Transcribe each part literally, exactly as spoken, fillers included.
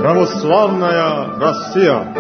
Православная Россия.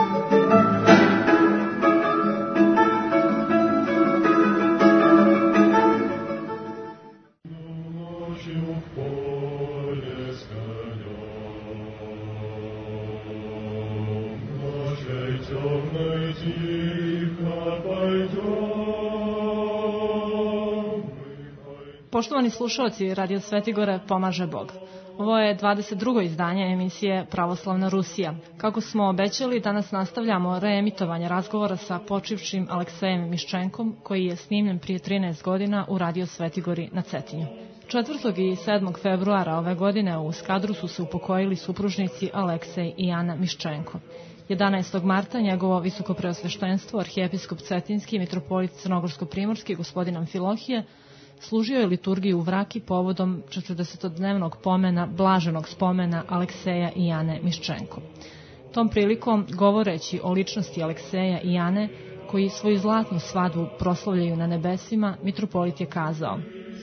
Poštovani slušalci, Radio Svetigore pomaže Bog. Ovo je dvadeset drugo izdanje emisije Pravoslavna Rusija. Kako smo obećali, danas nastavljamo reemitovanje razgovora sa počivšim Aleksejem Miščenkom, koji je snimljen prije trinaest godina u Radio Svetigori na Cetinju. četvrtog i sedmog februara ove godine u Skadru su se upokojili supružnici Aleksej i Ana Miščenko. jedanaestog marta njegovo visokopreosveštenstvo, arhijepiskop Cetinski, mitropolit Crnogorsko-primorski, gospodin Amfilohije, služio je liturgiju u Vraki povodom četrdesetodnevnog pomena, blaženog spomena Alekseja i Ane Miščenko. Tom prilikom, govoreći o ličnosti Alekseja i Ane, koji svoju zlatnu svadbu proslavljaju na nebesima, mitropolit je kazao: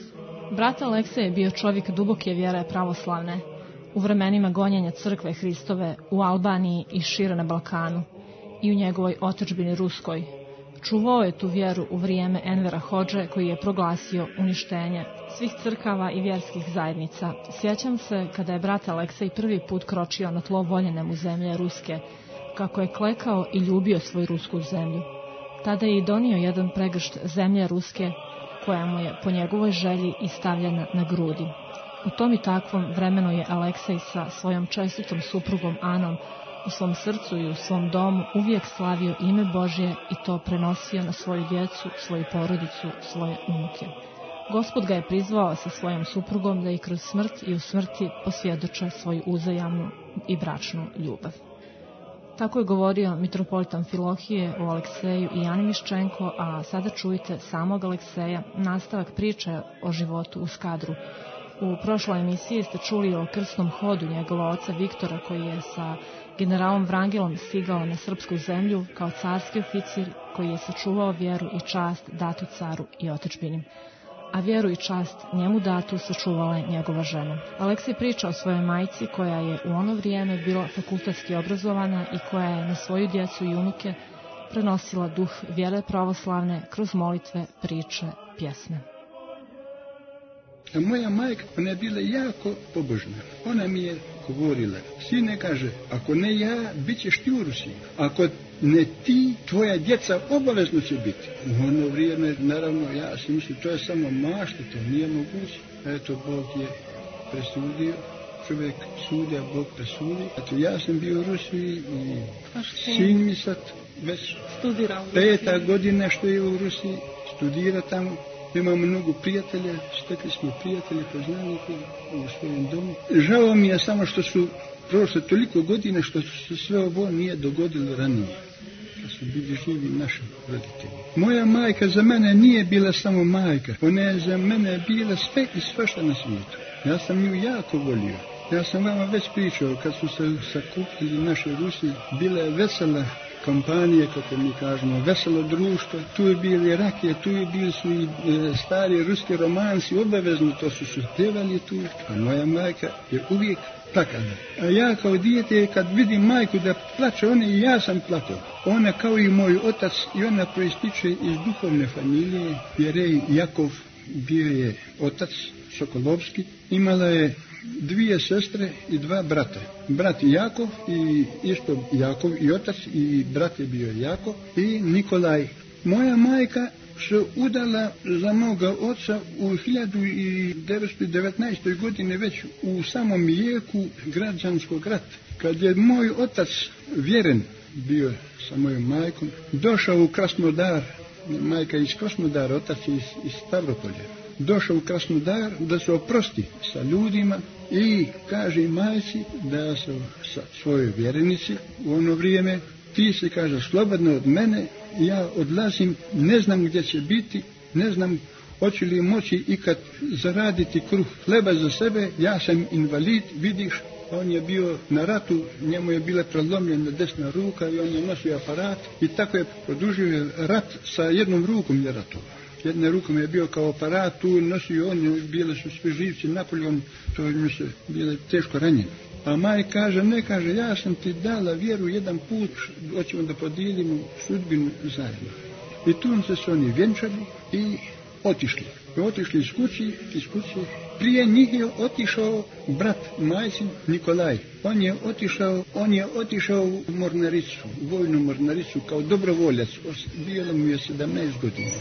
Brat Aleksej je bio čovjek duboke vjere pravoslavne, u vremenima gonjenja crkve Hristove u Albaniji i šire na Balkanu i u njegovoj otadžbini Ruskoj. Čuvao je tu vjeru u vrijeme Envera Hodže, koji je proglasio uništenje svih crkava i vjerskih zajednica. Sjećam se kada je brat Aleksej prvi put kročio na tlo voljene mu zemlje Ruske, kako je klekao i ljubio svoju rusku zemlju. Tada je i donio jedan pregršt zemlje Ruske, koja mu je po njegovoj želji i stavljena na grudi. U tom i takvom vremenu je Aleksej sa svojom čestitom suprugom Anom u svom srcu i u svom domu uvijek slavio ime Božje i to prenosio na svoju djecu, svoju porodicu, svoje unuke. Gospod ga je prizvao sa svojom suprugom da i kroz smrt i u smrti posvjedoče svoju uzajamnu i bračnu ljubav. Tako je govorio mitropolit Amfilohije o Alekseju i Ani Miščenko, a sada čujte samog Alekseja, nastavak priče o životu u Skadru. U prošloj emisiji ste čuli o krsnom hodu njegova oca Viktora, koji je sa generalom Vrangilom stigao na srpsku zemlju kao carski oficir koji je sačuvao vjeru i čast datu caru i otadžbini. A vjeru i čast njemu datu sačuvala je njegova žena. Aleksej priča o svojoj majci koja je u ono vrijeme bila fakultetski obrazovana i koja je na svoju djecu i unuke prenosila duh vjere pravoslavne kroz molitve, priče, pjesme. A moja majka, ona je bila jako pobožna. Ona mi je govorila, sine, kaže, ako ne ja, bit ćeš ti u Rusiji. Ako ne ti, tvoja djeca obavezno će biti. U ono vrijeme, naravno, ja sam mislio, to je samo mašta, to nije moguće. Eto, Bog je presudio, čovjek sudi, a Bog presudi. Eto, ja sam bio u Rusiji i sin mi sad već peta godina što je u Rusiji, studira tamo. Imamo mnogo prijatelja, stekli smo prijatelje, poznanike u svojem domu. Žao mi je samo što su prošle toliko godina što se sve ovo nije dogodilo ranije. Da su bili živi naši roditelji. Moja majka za mene nije bila samo majka. Ona je za mene bila sve i svašta na svijetu. Ja sam nju jako volio. Ja sam vama već pričao kad su se sakupili naše Rusi, bila je vesela kompanije, kako mi kažemo, veselo društvo, tu je bili rakije, tu je bili su i e, stari ruski romansi, obavezno to su se pjevali tu, a moja majka je uvijek plakala. A ja kao dijete, kad vidim majku da plače, ona i ja sam plakao. Ona kao i moj otac, i ona proističe iz duhovne familije, Jerej Jakov bio je otac, Sokolovski, imala je dvije sestre i dva brata. Brat Jakov i isto Jakov i otac i brat je bio Jakov i Nikolaj. Moja majka se udala za moga oca u hiljadu devetsto devetnaestoj godine već u samom jeku građanskog rata. Kad je moj otac vjeren bio sa mojom majkom, došao u Krasnodar, majka iz Krasnodara, otac iz, iz Stavropolja. Došao u Krasnodar da se oprosti sa ljudima i kaže majci da su sa svojoj vjerenici u ono vrijeme, ti se, kaže, slobodno od mene, ja odlazim, ne znam gdje će biti, ne znam hoće li moći ikad zaraditi kruh hleba za sebe, ja sam invalid, vidiš, on je bio na ratu, njemu je bila prelomljena desna ruka i on je nosio aparat i tako je produžio rat sa jednom rukom je ratovao. Jedne rukom je bio kao aparat, tu nosio on, bile su svi živci napolje, on, to je se bile teško ranjeni. A majka kaže, ne, kaže, ja sam ti dala vjeru jedan put, hoćemo da podijelimo sudbinu zajedno. I tu se su oni vjenčali i otišli. I otišli iz kući, iz kuće. Prije njih je otišao brat majcin Nikolaj. On je otišao, on je otišao u mornaricu, u vojnu mornaricu kao dobrovoljac. Bilo mu je sedamnaest godina.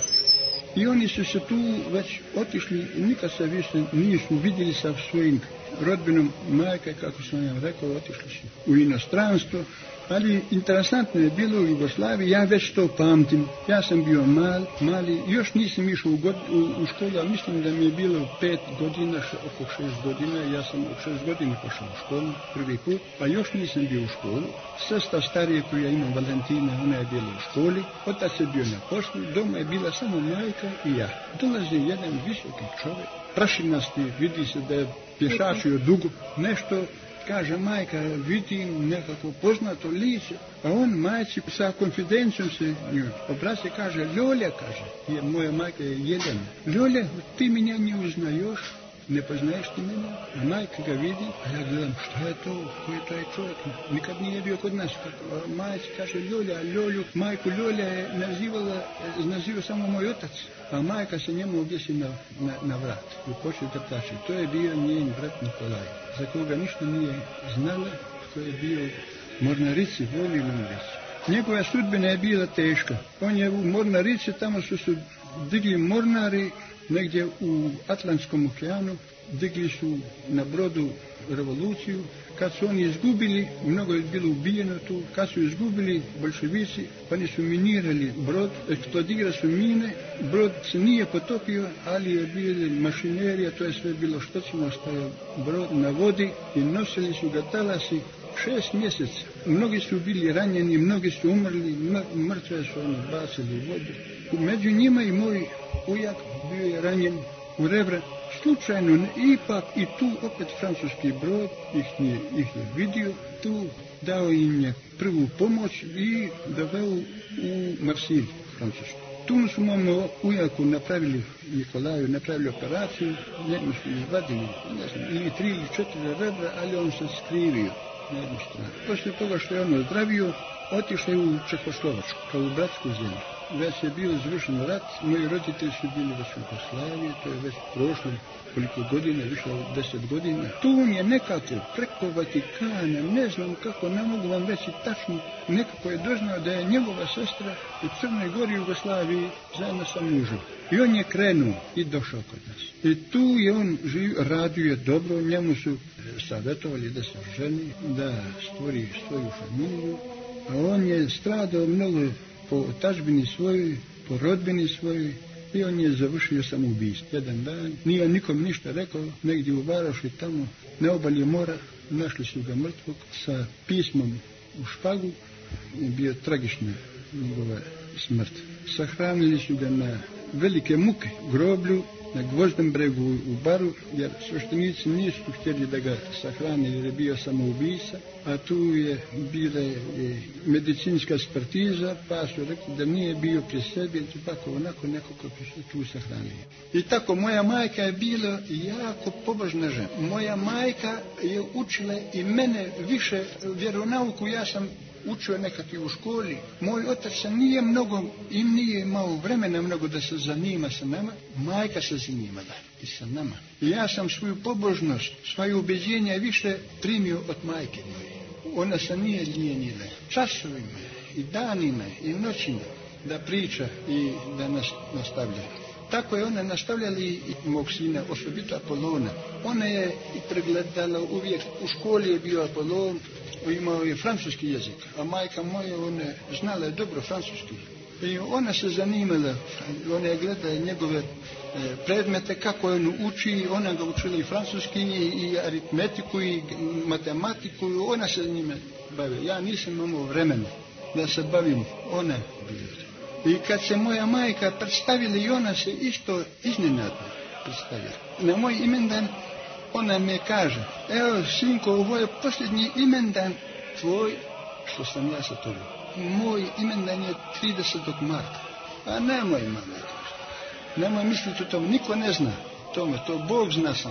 I oni su se tu već otišli i nikad se više nisu vidjeli sa svojim rodbinom. Majka, kako sam ja rekao, otišli su u inostranstvo. Ali interesantno je bilo u Jugoslaviji, ja već to pamtim. Ja sam bio mal, mali, još nisam išao u, god, u, u školu, ali mislim da mi je bilo pet godina, še, oko šest godina. Ja sam u šest godina pošao u školu prvi put, pa još nisam bio u školu. Sestra starije koju ja imam, Valentina, ona je bila u školi, otac je bio na poslu, doma je bila samo majka i ja. Dolazi jedan visoki čovjek, prašinasti, vidi se da je pješačio dugo, nešto. Kaže, majka, vidim nekako poznato lice, a on majci sa konfidencijom se obraća, kaže, Ljolja, kaže, je, moja majka je Jelena. Ljolja, ti minja ne uznajoš, ne poznaješ ti mene? A majka ga vidi, a ja gledam, šta je to, ko je taj čovjek? Nikad nije bio kod nas. A majci kaže, Ljolja, Ljolju, majku Ljolja je nazivala, nazivao samo moj otac. A majka se njemu objesi na, na, na vrat i počeo da plaće. To je bio njen brat Nikolaj, za koga ništa nije znala, ko je bio u mornarici, vojnoj mornarici. Njegova sudbina je bila teška. On je u mornarici, tamo su su digli mornari negdje u Atlantskom okeanu, digli su na brodu revoluciju. Kad su oni izgubili, mnogo je bilo ubijeno tu, kad su izgubili bolševici, oni su minirali brod, eksplodirali su mine, brod se nije potopio, ali je bila mašinerija, to je sve bilo štocino, ostaje brod na vodi i nosili su ga talasi šest mjeseca. Mnogi su bili ranjeni, mnogi su umrli, mrtve su oni bacili u vodu. Među njima i moj ujak bio je ranjen u rebra. Slučajno, ipak i tu opet francuski brod ih je, ih je vidio, tu dao im je prvu pomoć i doveo u Marsilj, Francusku. Tu su mom ujaku napravili, Nikolaju, napravili operaciju, njemu su izvadili, ne znam, ili tri ili četiri rebra, ali on se skrivio na jednu stranu. Poslije toga što je on ozdravio, otišao je u Čehoslovačku, kao u bratsku zemlju. Već je bio završen rat, moji roditelji su bili već u Jugoslaviji, to je već prošlo koliko godina, više od deset godina. Tu on je nekako preko Vatikana, ne znam kako, ne mogu vam reći tačno, nekako je doznao da je njegova sestra u Crnoj Gori, Jugoslaviji, zajedno sa mužem. I on je krenuo i došao kod nas. I tu je on živ, radio je dobro, njemu su savjetovali da se ženi, da stvori svoju familiju, a on je stradao mnogo po otačbini svojoj, po rodbini svojoj, i on je završio samoubijstvo. Jedan dan, nije nikom ništa rekao, negdje u Varoši tamo, na obali mora, našli su ga mrtvog sa pismom u špagu, bio tragična njegova smrt. Sahranili su ga na velike muke groblju, na Gvozdnom bregu u Baru, jer sveštenici nisu htjeli da ga sahrane jer je bio samoubica, a tu je bila je medicinska ekspertiza, pa su rekli da nije bio pri sebi, tako onako neko ko se tu sahranio. I tako, moja majka je bila jako pobožna žena. Moja majka je učila i mene više vjeronauku, ja sam učio nekad i u školi. Moj otac se nije mnogo i nije imao vremena mnogo da se zanima sa nama. Majka se zanimala i sa nama. I ja sam svoju pobožnost, svoje ubeđenja više primio od majke moje. Ona se nije lijenila časovima i danima i noćima da priča i da nas nastavlja. Tako je ona nastavljala i mog sina, osobito Apolona. Ona je i pregledala uvijek, u školi je bio Apolon, imao je francuski jezik, a majka moja, ona znala je dobro francuski. I ona se zanimala, ona je gledala njegove predmete, kako je on uči, ona ga učila i francuski, i aritmetiku, i matematiku, ona se njime bavila. Ja nisam imao vremena da se bavim, ona bila. I kad se moja majka predstavila, i ona se isto iznenadno predstavila. Na moj imendan ona me kaže, evo sinko, ovo je posljednji imendan tvoj, što sam ja sa tobom. Moj imendan je tridesetog marta. A nemoj, mama, kaže. Nemoj misliti o tom, niko ne zna tome, to Bog zna sam.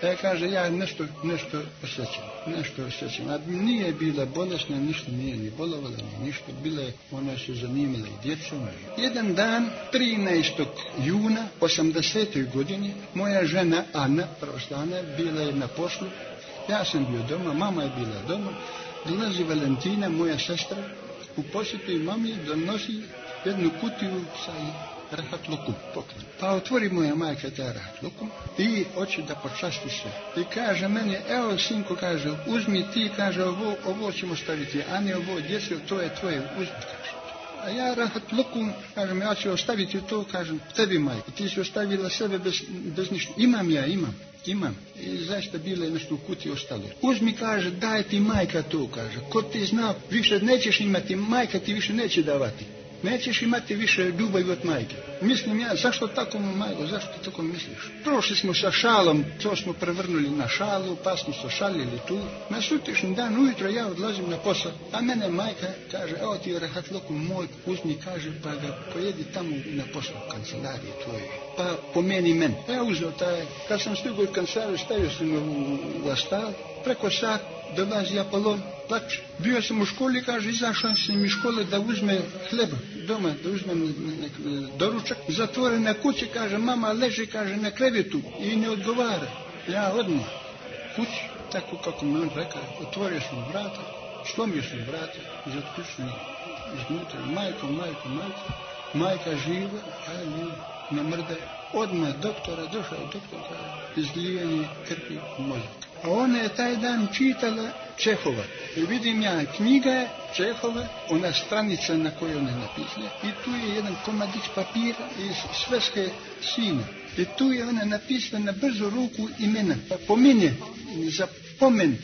E, kaže, ja nešto, nešto osjećam, nešto osjećam. A nije bila bolesna, ništa nije ni bolovala, ni ništa. Bila je, ona se zanimala i djecom. Jedan dan, trinaestog juna osamdesete godine, moja žena Ana, pravoslavna, bila je na poslu. Ja sam bio doma, mama je bila doma. Dolazi Valentina, moja sestra, u posjetu i mami donosi jednu kutiju sa rahatlukom, poklon. Pa otvori moja majka taj rahatlukom i hoće da počasti se. I kaže meni, evo sinko, kaže, uzmi ti, kaže, ovo, ovo ćemo staviti, a ne ovo djece, to je tvoje, uzmi, kaže. A ja rahatlukom, kažem, ja ću ostaviti to, kažem, tebi majko, ti si ostavila sebe bez, bez ništa. Imam ja, imam. Imam. I zaista bilo je nešto u kuti ostalo. Uzmi, kaže, daj ti majka to, kaže. Ko ti zna, više nećeš imati, majka ti više neće davati. Nećeš imati više ljubavi od majke. Mislim ja, zašto tako mu majko, zašto tako misliš? Prošli smo sa šalom, to smo prevrnuli na šalu, pa smo se šalili tu. Na sutrašnji dan ujutro ja odlazim na posao, a mene majka kaže, evo ti rahatluku moj, uzmi, kaže, pa ga pojedi tamo na posao, u kancelariji tvoje. Pa pomeni meni. Ja uzeo taj, kad sam stigao u kancelariju, stavio sam u, u astal, preko sat dolazi Apolon, plače. Bio sam u školi, kaže, izašao sam iz škole da uzme hleba doma, da uzmem doručak. Zatvoren na kući, kaže, mama leži, kaže, na krevetu i ne odgovara. Ja odmah kući, tako kako mi on rekao, otvorio sam vrata, slomio sam vrata, zatključio iznutra, majko, majko, majko, majka živa, ali ne mrda. Odmah doktora, došao doktor, kaže, izlijanje krvi u mozak. A ona je taj dan čitala Čehova. I vidim ja, knjiga Čehova, ona stranica na kojoj ona je napisala. I tu je jedan komadić papira iz Sveske sina. I tu je ona napisala na brzu ruku imena. Pa pomeni, za pomen.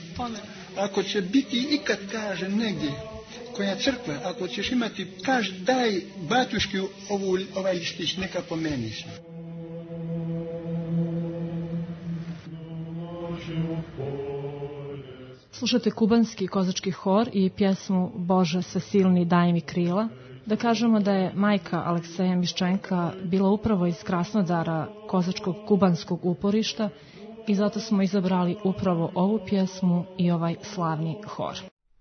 Ako će biti ikad, kaže, negdje, koja crkva, ako ćeš imati, kaže, daj batuški ovu, ovaj listić, neka pomeni se. Slušate kubanski kozački hor i pjesmu Bože svesilni daj mi krila. Da kažemo da je majka Alekseja Miščenka bila upravo iz Krasnodara, kozačkog kubanskog uporišta, i zato smo izabrali upravo ovu pjesmu i ovaj slavni hor.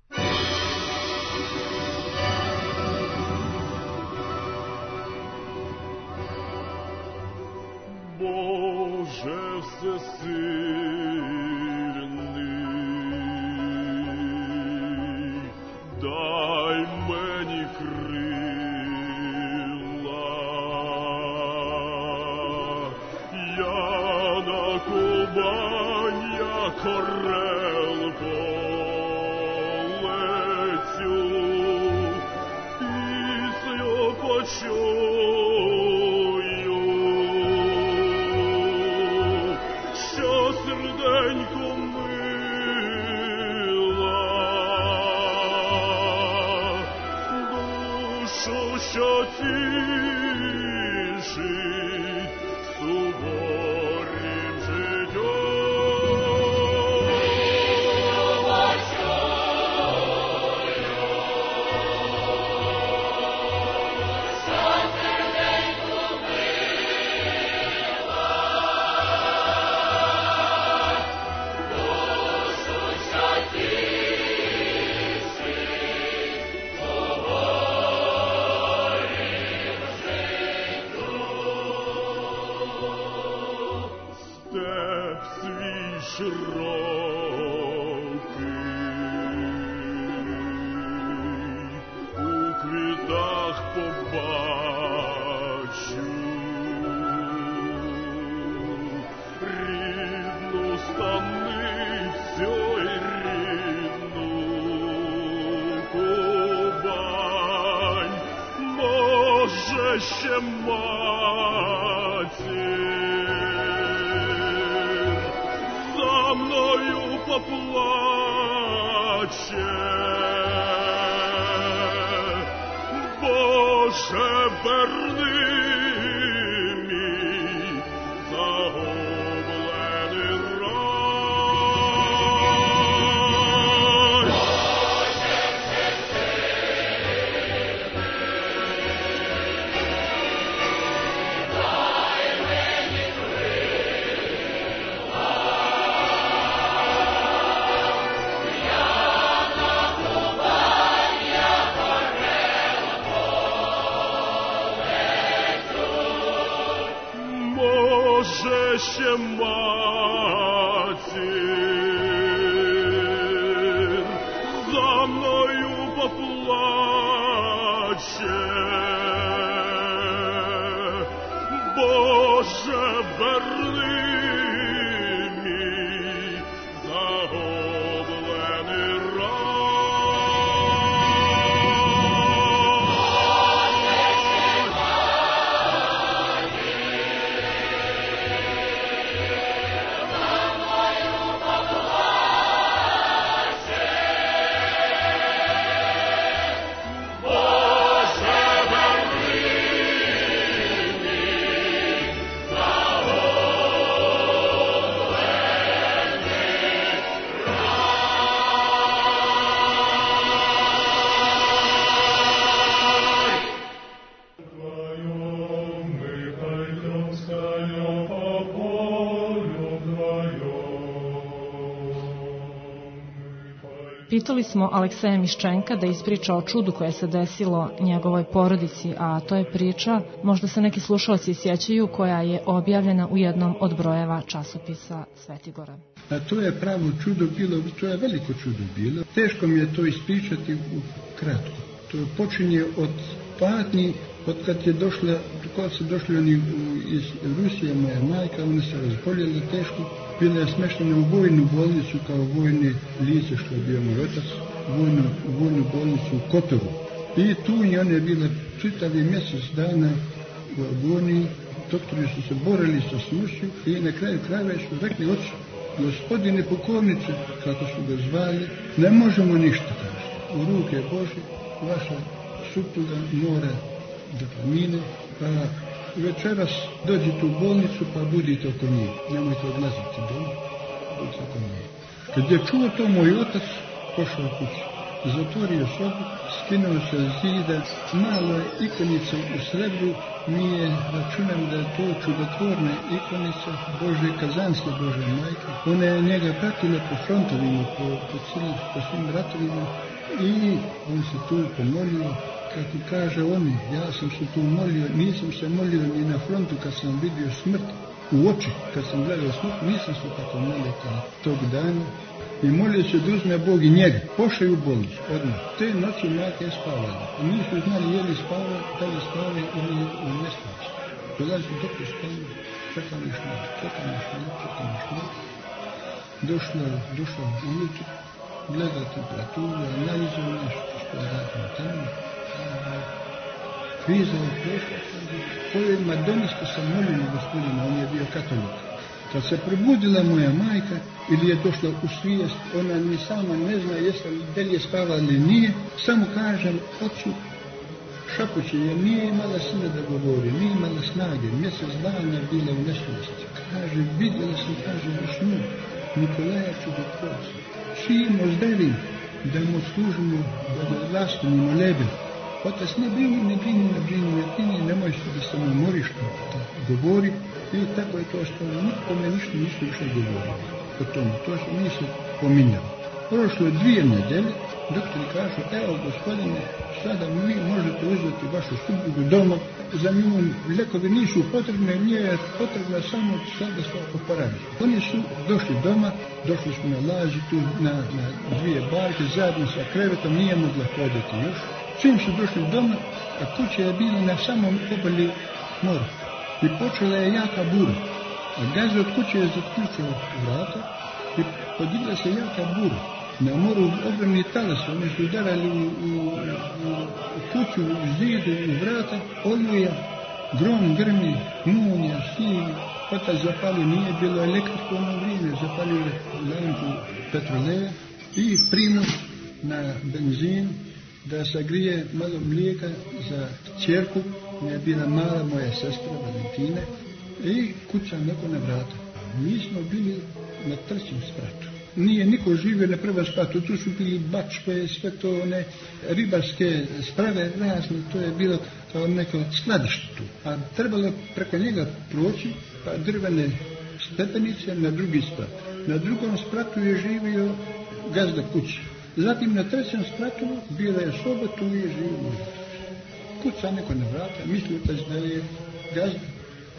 Bože svesilni, daj meni krila, ja na Kubanj jako orel poleću, pislju počuju, що серденько мила, душу, що тішить суворим життям. Степ свій широкий, у квітах побачу рідну станицю й рідну Кубань, може ще матір за мною поплаче. Боже, верни мій загублений рай. Дай мені крила, će macin za mnoju poplaće. Bože, verni mi za obleni Pitali smo Alekseja Miščenka da ispriča o čudu koje se desilo njegovoj porodici, a to je priča, možda se neki slušalci sjećaju, koja je objavljena u jednom od brojeva časopisa Svetigora. A to je pravo čudo bilo, to je veliko čudo bilo. Teško mi je to ispričati u kratko. To počinje od patnji, od kad je došla, kad su došli oni iz Rusije, moja majka, ona se razboljela teško. Bila je smeštena u vojnu bolnicu kao vojni lice, što je bio moj otac, vojnu, vojnu bolnicu u Kotoru. I tu je ona je bila čitavi mjesec dana u agoniji. Doktori su se borili sa smrću i na kraju krajeva su rekli: oče, gospodine pukovniče, kako su ga zvali, ne možemo ništa kažiti. U ruke Bože, vaša supruga mora da premine, pa večeras dođite u bolnicu pa budite oko nje. Nemojte odlaziti doma, budite oko nje. Kad je čuo to, moj otac pošao kući. Zatvorio sobu, skinuo se z zida, malo ikonica u srebru, mi je, računam da je to čudotvorna ikonica Bože Kazanske, Bože majke. Ona je njega pratila po frontovima, po, po, cilim, po svim ratovima i on se tu pomolio. Kako kaže on, ja sam se tu molio, nisam se molio ni na frontu kad sam vidio smrt u oči, kad sam gledao smrt, nisam se tako molio kao tog dana. I molio se da uzme Bog i njega. Pošao u bolnicu, odmah. Te noći majka je spavala. Nisu znali je li spava, da li spava ili u nesreći. Dolazi doktor spava, čekam još ne, čekam još ne, čekam još ne. Došla, došla ujutru, gleda temperaturu, analizu nešto što je radio tamo. Kriza je prešla, povijed Madoni što sam molio gospodina, on je bio katolik. Kad se probudila moja majka ili je došla u svijest, ona ni sama ne zna jesam da li je spava ili nije, samo kažem ocu šapući je, nije imala sile da govori, nije imala snage, mjesec dana bila u nesvijesti. Kaže, vidjela sam, kaže, u snu Nikolaja Čudotvorca. Čijemo zdravim da mu služimo, da ga vlastimo leben. Otac, ne brini, ne brini, ne brini, ne brini, nemoj se da se mu moriš da govori. I tako je to ostalo. Niko me ništa nisu više govorili o tomu. To se nisu pominjali. Prošlo je dvije nedelje, doktori kažu, evo gospodine, sada vi možete uzeti vašu suprugu doma, za nju lekovi nisu potrebne, nije je potrebna samo sada se oporaviti. Oni su došli doma, došli smo na laži tu na, na dvije barke, zajedno sa krevetom, nije mogla hoditi još. Čim su došli doma, a kuća je bila na samom obali mora. I počela je jaka bura. A gazda od kuće je zaključio vrata i podigla se jaka bura. Na moru ogromni talasi, oni su udarali u, u, u, u kuću, u zidu, u vrata, oluja, grom, grmi, munja, sivi. Otac zapalio, nije bilo elektriko ono vrijeme, zapalio lampu petroleja i primus na benzin, da sagrije malo mlijeka za ćerku, je bila mala moja sestra Valentina, i kuca neko na vrata. Mi smo bili na trećem spratu. Nije niko živio na prvom spratu, tu su bili bačke, sve to one ribarske sprave razne, to je bilo kao neko skladište tu. A trebalo preko njega proći, pa drvene stepenice na drugi sprat. Na drugom spratu je živio gazda kuće. Zatim na trećem spratu bila je soba, tu je živio. Kuca neko na vrata, mislio da je gazda.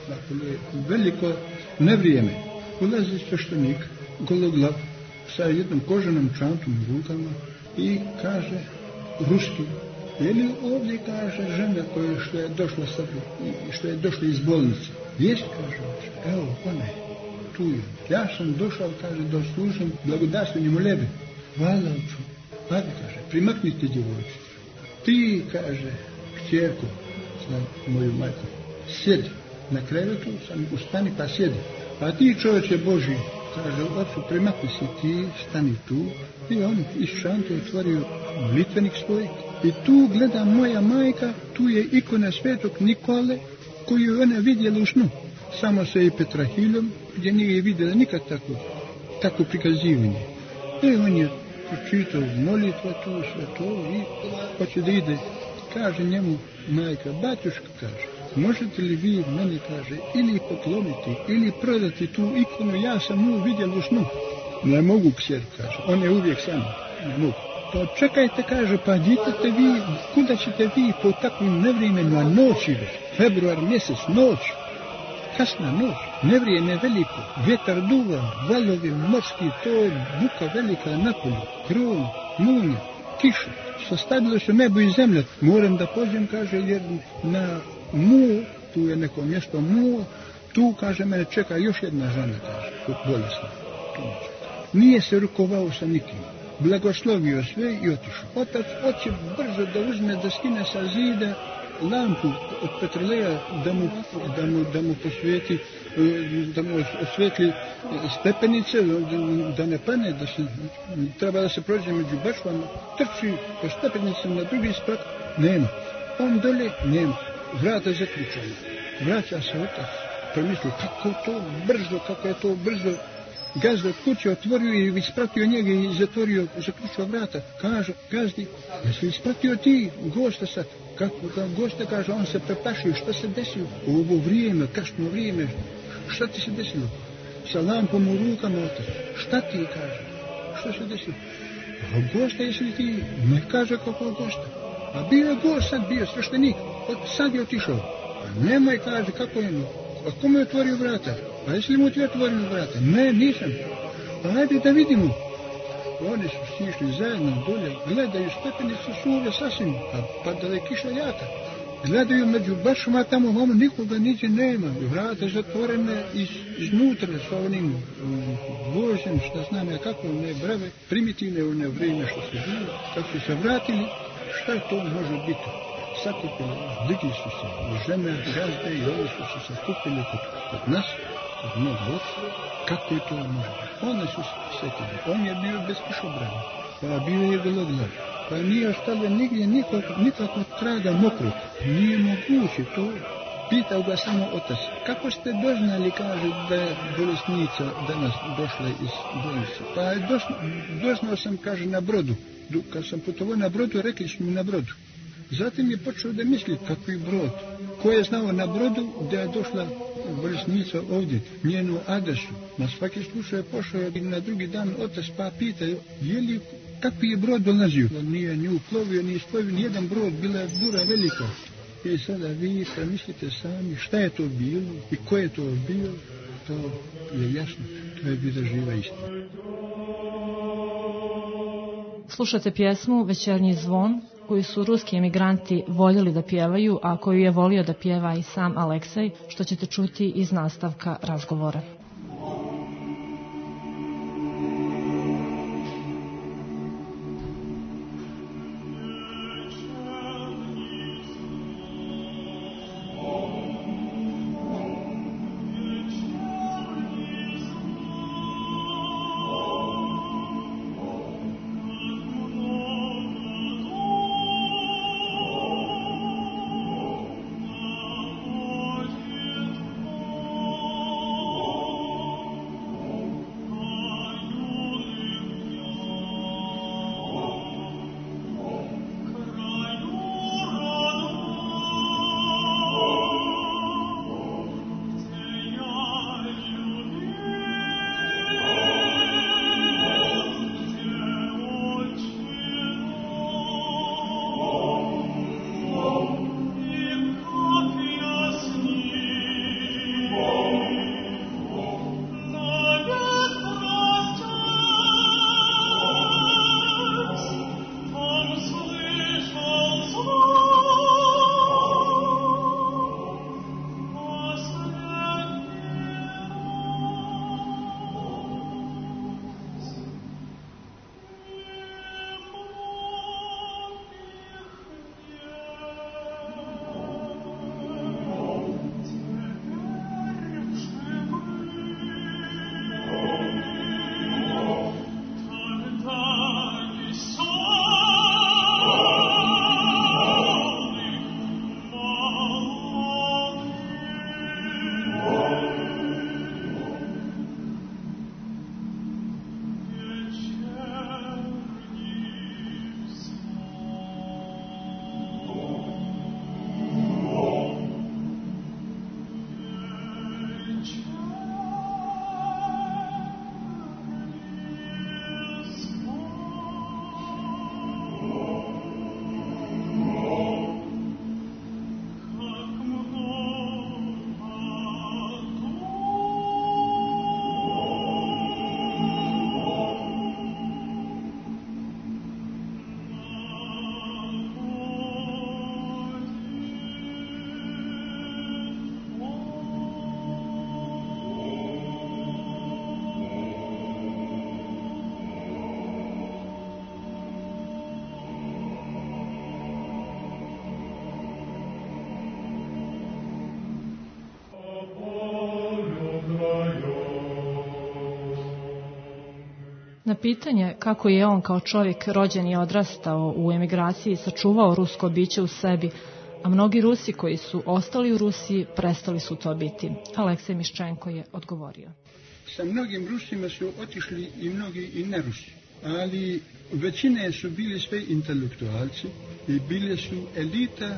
dakle, veliko nevrijeme. Ulazi sveštenik, gologlav, sa jednom koženom čantom u rukama i kaže ruski, je li ovdje, kaže, žena koja što je došla sad, što je došla iz bolnice? Jest, kaže, evo, ona je, tu je. Ja sam došao, kaže, da služim blagodasljenje molebe. Hvala, oču. Hvala, kaže, primaknite djevojčicu. Ti, kaže, kćerko, za moju majku, sjedi na krevetu, sam ustani pa sjedi. A ti, čovječe Božji, kaže, ocu, primakni se ti, stani tu. I on iz šante otvorio molitvenik svoj. I tu gleda moja majka, tu je ikona svetog Nikole, koju je ona vidjela u snu. Samo sa i Petrahilom, gdje nije vidjela nikad tako, tako prikazivanje. I on je pročitao molitva tu, sve to, i hoće da ide. Kaže njemu majka, batjuška, kaže, možete li vi mene, kaže, ili pokloniti, ili prodati tu ikonu, ja sam nju vidjela u snu. Ne mogu, kćer, kaže, on je uvijek sam, ne mogu. Pa čekajte, kaže, pa idite vi, kuda ćete vi po takvim nevrijemenima noći, februar mjesec, noć, kasna noć, nevrijeme veliko, vjetar duva, valovi morski, to je buka velika na polju, kron, munja, kiša, sastavilo se nebo i zemlja. Moram da pođem, kaže, jer na mu, tu je neko mjesto mu, tu, kaže, mene čeka još jedna žena, kaže, bolesna, tu me čeka. Nije se rukovao sa nikim. Blagoslovio sve i otišao. Otac hoće brzo da uzme, da skine sa zida lampu od petroleja, da mu, da mu, da mu posvijeti, da mu osvijetli stepenice, da, da ne pane, da se, treba da se prođe među bašvama, trči po stepenicama na drugi sprat, nema. On dole, nema. Vrata zaključana. Vraća se otac. Promislio, kako to brzo, kako je to brzo. Gazda od kuće otvorio i ispratio njega i zatvorio, zaključio vrata. Kaže, gazdi, jesi li ispratio ti gosta sad? Kako gosta, kaže, on se preplašio, šta se desilo? U ovo vrijeme, kasno vrijeme, šta ti se desilo? Sa lampom u rukama, otac, šta ti, kaže, šta se desilo? A gosta, jesi li ti? Ne kaže kako je gosta. A bio je gost sad, bio sveštenik, od sad je otišao. A nemoj, kaže, kako je, a kome je otvorio vrata? A jesi li mu ti otvorio vrata? Ne, nisam. Pa hajde da vidimo. Oni su sišli zajedno dolje, gledaju stepenicu suve sasvim, a pa da je kiša jaka. Gledaju među bašama tamo, vamo nikoga niđe nema. Vrata zatvorene iz, iznutra sa onim vožem, što znam ja kako, ne brave, primitivne one vrijeme što se bilo, kako su se vratili, šta to može biti? Sakupili, digli su se, žene, gazde i oni su se sakupili kod, kod nas, kod mog oca. Kako je to može? Oni su se sjetili. On je bio bez kišobrana, pa bio je gologlav, pa nije ostalo nigdje nikak, nikakvog traga mokrog. Nije moguće to. Pitao ga samo otac, kako ste doznali, kaže, da je bolesnica danas došla iz bolnice? Pa došla, doznao sam, kaže, na brodu. Kad sam putovao na brodu, rekli su mi na brodu. Zatim je počeo da misli, kakvi brod. Ko je znao na brodu da je došla bolesnica ovdje, njenu adresu. Na svaki slučaj je pošao i na drugi dan otac pa pita, je li, kakvi je brod dolazio? Nije ni uplovio, ni isplovio, nijedan brod, bila je bura velika. I sada vi mislite sami šta je to bilo i ko je to bio, to je jasno, to je bila živa istina. Slušate pjesmu Večernji zvon, koju su ruski emigranti voljeli da pjevaju, a koju je volio da pjeva i sam Aleksej, što ćete čuti iz nastavka razgovora. Oh Na pitanje kako je on kao čovjek rođen i odrastao u emigraciji sačuvao rusko biće u sebi, a mnogi Rusi koji su ostali u Rusiji prestali su to biti, Aleksej Miščenko je odgovorio. Sa mnogim Rusima su otišli i mnogi i ne Rusi, ali većine su bili sve intelektualci i bili su elita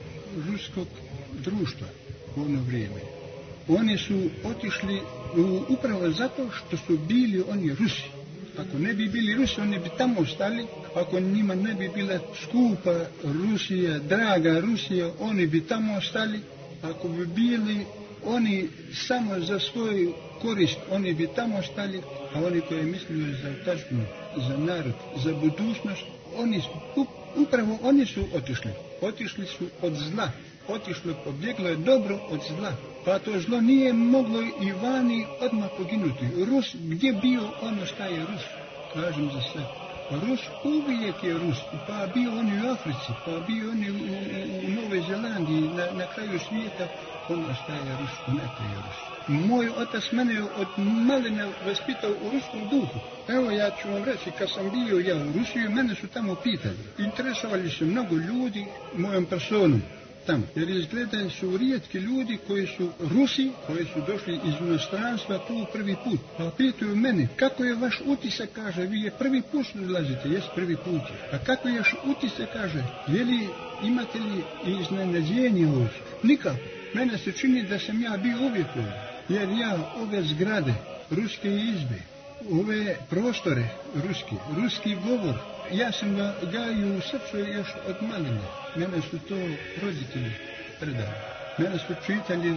ruskog društva u ono vrijeme. Oni su otišli upravo zato što su bili oni Rusi. Ako ne bi bili Rusi, oni bi tamo ostali. Ako njima ne bi bila skupa Rusija, draga Rusija, oni bi tamo ostali. Ako bi bili oni samo za svoju korist, oni bi tamo ostali. A oni koji mislili za otadžbinu, za narod, za budućnost, oni su, upravo oni su otišli. Otišli su od zla. Otišlo, pobjeglo je dobro od zla. Pa to zlo nije moglo i vani odmah poginuti. Rus, gdje bio, ono staje Rus. Kažem za sve. Rus uvijek je Rus. Pa bio on u Africi, pa bio on u, u, u Novoj Zelandiji, na, na kraju svijeta, ono staje Rus, ono je Rus. Moj otac mene je od malena vaspitao u ruskom duhu. Evo ja ću vam reći, kad sam bio ja u Rusiji, mene su tamo pitali. Interesovali se mnogo ljudi mojom personom tamo. Jer izgleda su rijetki ljudi koji su Rusi, koji su došli iz inostranstva tu prvi put. Pa pitaju mene, kako je vaš utisak, kaže, vi je prvi put dolazite, jes prvi put. A kako je vaš utisak, kaže, je li, imate li iznenađenje ovdje? Nikako. Mene se čini da sam ja bio uvijek ovdje. Jer ja ove zgrade, ruske izbe, ove prostore ruski, ruski govor, ja sam ga gajio u srcu još od maline. Mene su to roditelji predali. Mene su čitali,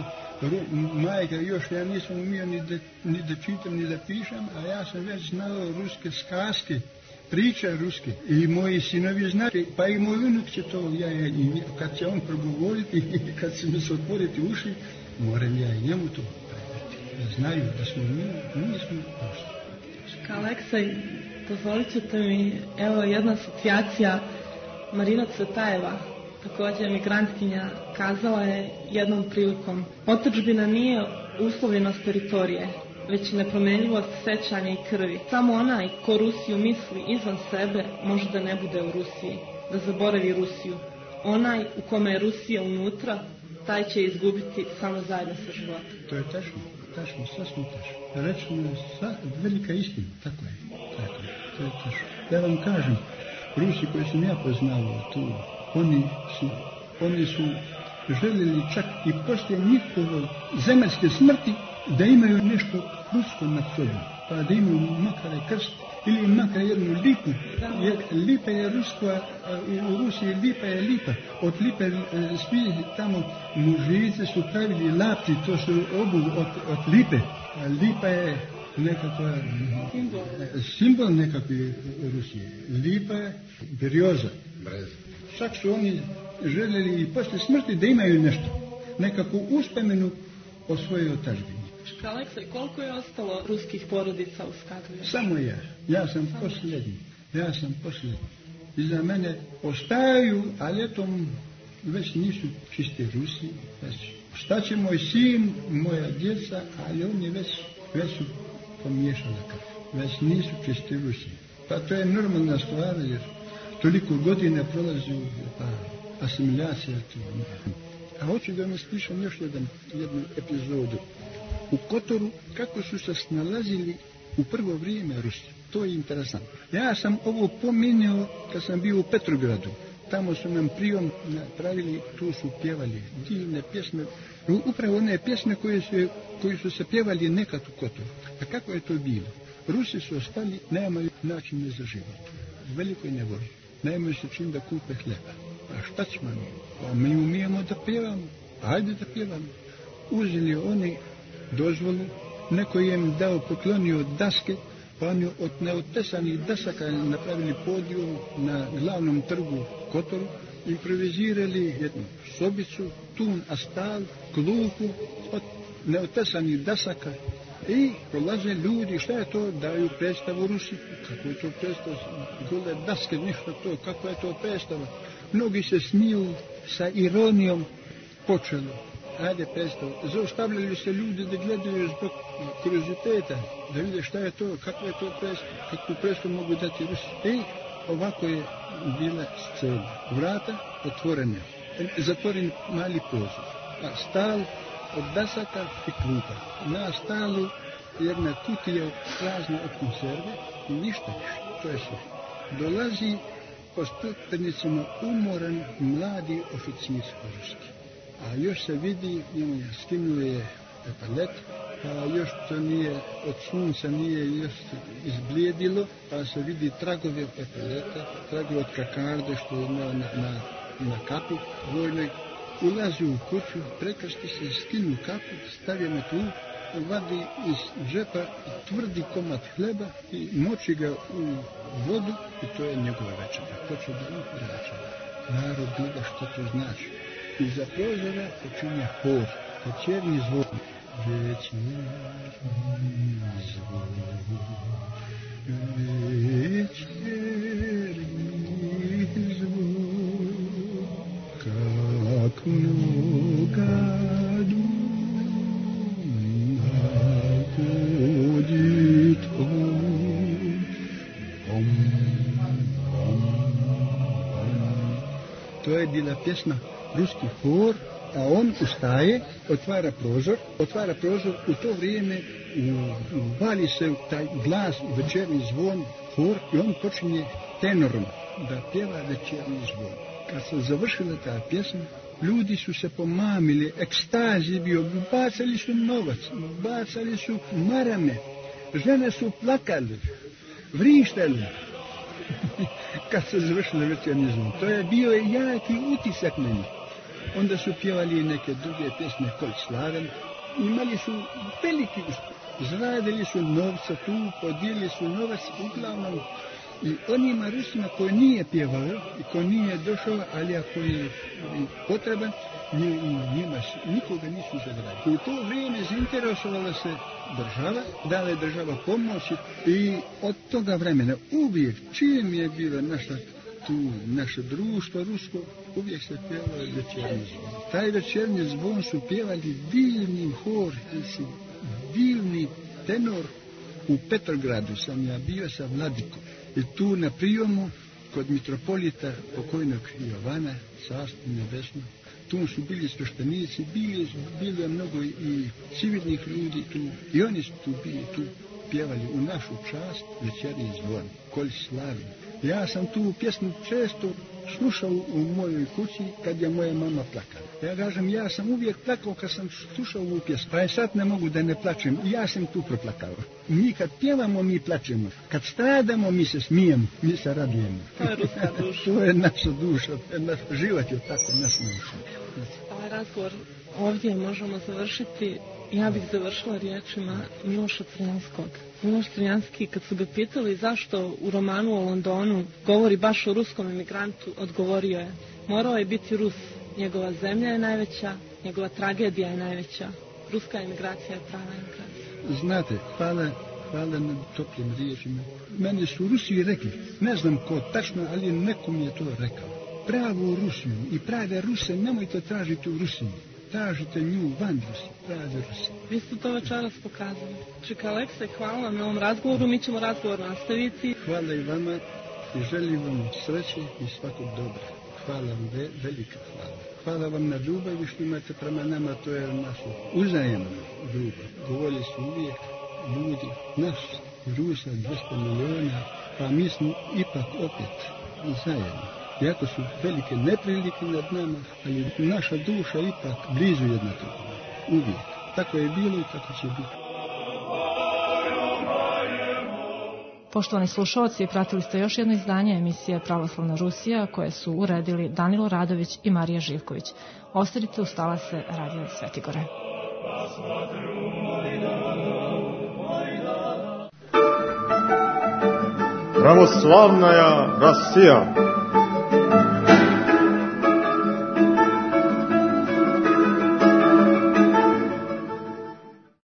majka još, ja nisam umio ni da, ni da čitam, ni da pišem, a ja sam već znao ruske skaske, priče ruske. I moji sinovi znaju, pa i moj unuk će to, ja, ja, i kad će on progovoriti, kad će mi se otvoriti uši, moram ja i njemu to predati. Da znaju da smo mi, mi smo prošli. Aleksej, dozvolit ćete mi, evo jedna asocijacija. Marina Cvetajeva, također emigrantkinja, kazala je jednom prilikom: otadžbina nije uslovljenost teritorije, već nepromenljivost sećanja i krvi. Samo onaj ko Rusiju misli izvan sebe može da ne bude u Rusiji, da zaboravi Rusiju. Onaj u kome je Rusija unutra, taj će izgubiti samo zajedno sa životom. To je tačno, tačno, sasvim tačno. Rečeno je sa, velika istina, tako je, tako je, to je tačno. Ja vam kažem, Rusi koji sam ja poznavao tu, oni su, oni su željeli čak i poslije njihove zemaljske smrti da imaju nešto rusko nad sobom, pa da imaju makar krst ili makar jednu lipu. Jer lipa je ruska, u Rusiji lipa je lipa. Od lipe svi tamo mužice su pravili lapti, to su obuv od, od lipe. A lipa je nekakva simbol, simbol nekakve Rusije. Lipa je berioza. Čak su oni željeli i poslije smrti da imaju nešto, nekakvu uspomenu o svojoj otadžbini. Aleksej, koliko je ostalo ruskih porodica u Skadovju? Samo ja. Ja sam Samo. posljednji. Ja sam posljednji. Iza mene ostaju, ali eto već nisu čisti Rusi. Već. Šta će moj sin, moja djeca, ali oni već, već su pomiješali krv. Već nisu čisti Rusi. Pa to je normalna stvar, jer toliko godina prolazi pa asimilacija tu. A hoću da vam spišem još jedan, jednu epizodu. U Kotoru, kako su se snalazili u prvo vrijeme Rusi. To je interesantno. Ja sam ovo pominjao kad sam bio u Petrogradu. Tamo su nam prijom napravili, tu su pjevali divne pjesme. Upravo one pjesme koje su, koje su se pjevali nekad u Kotoru. A kako je to bilo? Rusi su ostali, nemaju načine za život. U velikoj nevolji. Nemaju se čim da kupe hljeba. A šta ćemo mi? Pa mi umijemo da pjevamo. Ajde da pjevamo. Uzeli oni dozvolu, neko je im dao, poklonio daske, pa oni od neotesanih dasaka napravili podijum na glavnom trgu Kotoru, improvizirali jednu sobicu, tun, astal, klupu od neotesanih dasaka i prolaze ljudi, šta je to, daju predstavu Rusi, kako je to predstava, gole daske, ništa to, kako je to predstava. Mnogi se smiju, sa ironijom počelo. ajde predstav, zaustavljaju se ljudi da gledaju zbog kurioziteta, da vide šta je to, kakva je to predstav, kakvu predstav mogu dati Rusi. I ovako je bila scena. Vrata otvorene, zatvoren mali prozor, a stal od dasaka i klupa. Na stalu jedna kutija prazna od konserve i ništa više, to je sve. Dolazi po stepenicama umoran mladi oficir ruski. A još se vidi, njemu je skinuo je epalet, pa još to nije, od sunca nije još izblijedilo, pa se vidi tragovi epaleta, tragovi od kakarde što je imao na, na, na kapu vojnoj. Ulazi u kuću, prekrsti se, skinu kapu, stavio na tlu, vadi iz džepa tvrdi komad hleba i moči ga u vodu i to je njegova večera. Hoće da upre večera. Narod gleda što to znači. Iza prozora počinje hor, večernji zvon. Večernji zvon, večernji zvon, kak mnoga to je bila pjesma ruski hor, a on ustaje, otvara prozor, otvara prozor, u to vrijeme uvali se taj glas, večernji zvon, hor, i on počinje tenorom da pjeva večernji zvon. Kad se završila ta pjesma, ljudi su se pomamili, ekstaz je bio, bacali su novac, bacali su marame, žene su plakali, vrištali. Kad se završila večernji zvon, to je bio jaki utisak na njih. Onda su pjevali neke druge pjesme, Kolik slaven, imali su veliki uspjeh, zaradili su novca tu, podijelili su novac uglavnom. I onima Rusima koji nije pjevao i koji nije došao, ali ako je potreban, njima nikoga nisu zabranili. U to vrijeme zainteresovala se država, dala je država pomoći i od toga vremena uvijek, čim je bila naša tu, naše društvo rusko, uvijek se pjevao večernji zvon. Taj večernji zvon su pjevali divni hor, divni tenor. U Petrogradu sam ja bio sa Vladikom i tu na prijomu kod mitropolita pokojnog Jovana, carstvo nebesno, tu su bili sveštenici, bili, bilo je mnogo i civilnih ljudi tu i oni su tu bili tu, pjevali u našu čast večernji zvon, Kolik slaven. Ja sam tu pjesmu često slušao u mojoj kući kad je moja mama plakala. Ja kažem, ja sam uvijek plakao kad sam slušao ovu pjesmu, pa je sad ne mogu da ne plačem. Ja sam tu proplakao. Mi kad pjevamo, mi plačemo. Kad stradamo, mi se smijemo, mi se radujemo. To je ruska duša. To je naša duša, naš život je tako nas naučio. Ovaj razgovor ovdje možemo završiti. Ja bih završila riječima Miloša Crnjanskog. Miloš Crnjanski, kad su ga pitali zašto u romanu o Londonu govori baš o ruskom emigrantu, odgovorio je: morao je biti Rus, njegova zemlja je najveća, njegova tragedija je najveća. Ruska emigracija je prava emigracija. Znate, hvala, hvala na toplim riječima. Meni su Rusi rekli, ne znam ko tačno, ali nekom je to rekao. Pravu Rusiju i prave Ruse nemojte tražiti u Rusiji. Tražite nju van Rusije, pravi Rusije. Vi ste to večeras pokazali. Čeka Aleksej, hvala vam na ovom razgovoru, mi ćemo razgovor nastaviti. Hvala i vama i želim vam sreće i svakog dobra. Hvala vam, ve, velika hvala. Hvala vam na ljubavi što imate prema nama, to je naša uzajemna ljubav. Govorili su uvijek ljudi, naš Rusa, dvjesto miliona, pa mi smo ipak opet zajedno. Iako su velike neprilike nad nama, ali naša duša ipak blizu jedna drugog. Uvijek. Tako je bilo i tako će biti. Poštovani slušalci, pratili ste još jedno izdanje emisije Pravoslavna Rusija koje su uredili Danilo Radović i Marija Živković. Ostanite uz talase Radio Svetigore. Православная Россия.